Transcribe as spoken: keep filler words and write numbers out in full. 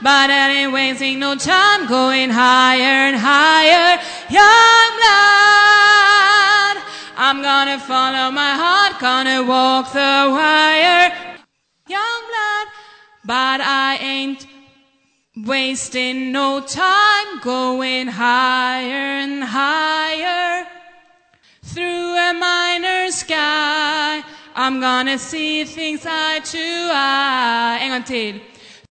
but I ain't wasting no time going higher and higher. Young blood, I'm gonna follow my heart, gonna walk the wire. Young blood, but I ain't wasting no time going higher and higher. Through a minor sky, I'm gonna see things eye to eye. En gång till.